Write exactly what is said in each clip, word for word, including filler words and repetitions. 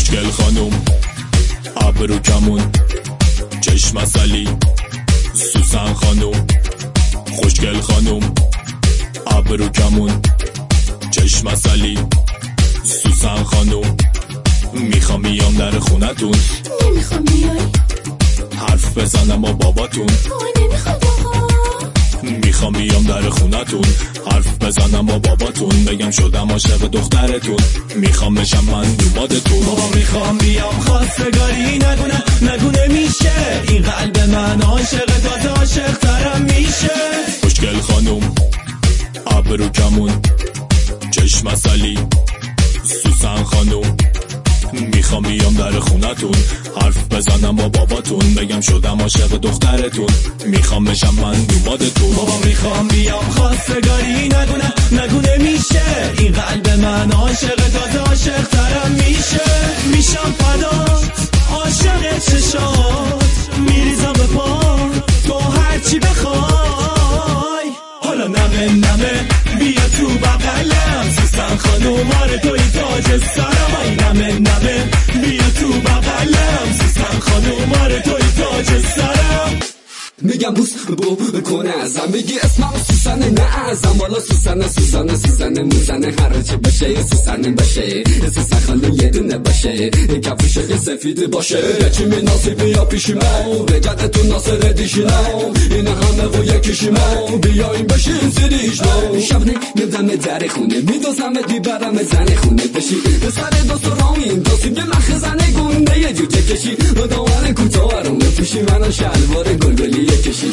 خوشگل خانوم ابرو کمون چشم عسلی سوسن خانوم خوشگل خانوم ابرو کمون چشم عسلی سوسن خانوم میخوام بیام در خونتون نمیخوام بیای حرف بزنم با باباتون آه نمیخواد آقا میخوام بیام در خونتون حرف بزنم با باباتون بگم شدم عاشق دخترتون میخوام بشم من دومادتون بابا میخوام بیام خواستگاری نگونه نگونه میشه این قلب من عاشق تازه عاشق ترم میشه خوشگل خانوم ابرو کمون چشم عسلی سوسن خانوم میخوام بیام در خونتون حرف بزنم با باباتون بگم شدم عاشق دخترتون میخوام بشم من دومادتون بابا میخوام بیام خواستگاری نگونه نگونه میشه این قلب من عاشق تازه عاشق ترم میشه میشم فدات عاشق چشات میریزم به پا تو هرچی بخوای حالا نمه نمه بیا تو بغلم سوسن خانوم آره توی تاج سرم ای نمه نمه بیا تو بغلم سوسن خانوم آره توی تاج سرم میگم بوس بو کنه ازم میگی اسمم سوسنه نه ازم والا سوسنه سوسنه سوسنه موزنه هر چی بشه سوسنه بشه سوسن خانه یه دونه باشه کفش سفید باشه چی مناسب بیا پیش من بجد تو ناصر دیشنم این همه و یکیشم بیاین بشین زیریش نو شبنه میدم در خونه میدوزم دیبرم زن خونه بشی به سر دوست رامین دوستی به مخزنه گونه یه جوجه کشی دامن کوتاه رو میپوشی منو شلوار گلگلی کشی کشی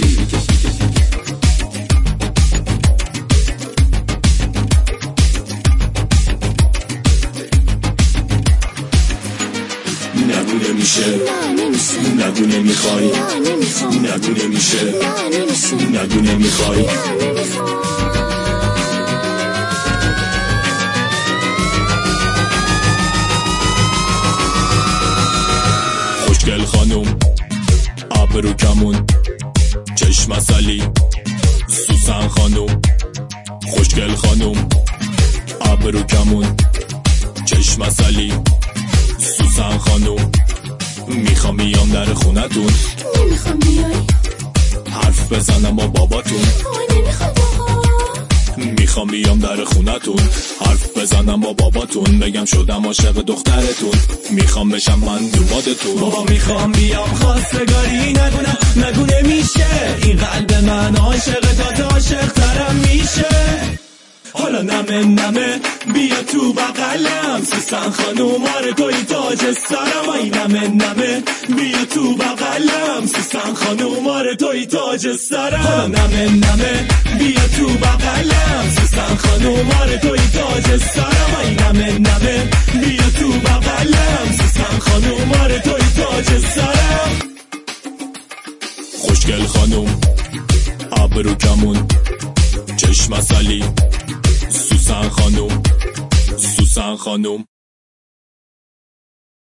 نگونه میشه نه نمیشه نگونه میخوای نه نمیخوام نگونه میشه نه نمیشه نگونه میخوای نه نمیخوام خوشگل خانوم ابرو کمون چشم عسلی سوسن خانوم خوشگل خانوم ابرو کمون چشم عسلی سوسن خانوم میخوام بیام در خونتون نمیخوام بیای حرف بزنم با باباتون آه نمیخواد آقا میخوام بیام در خونتون حرف بزنم با باباتون بگم شدم عاشق دخترتون میخوام بشم من دومادتون بابا میخوام بیام خواستگاری نگونه نگونه میشه این قلب من عاشق تازه عاشق ترم میشه حالا نمه نمه بیا تو بغلم سوسن خانوم آره توی تاج سرم ای نمه نمه بیا تو بغلم سوسن خانوم آره توی تاج سرم حالا نمه نمه بیا تو بغلم سوسن خانوم آره توی تاج سرم ای نمه نمه بیا تو بغلم سوسن خانوم آره توی تاج سرم خوشگل خانوم ابرو کمون چشم عسلی سوسن خانوم سوسن خانوم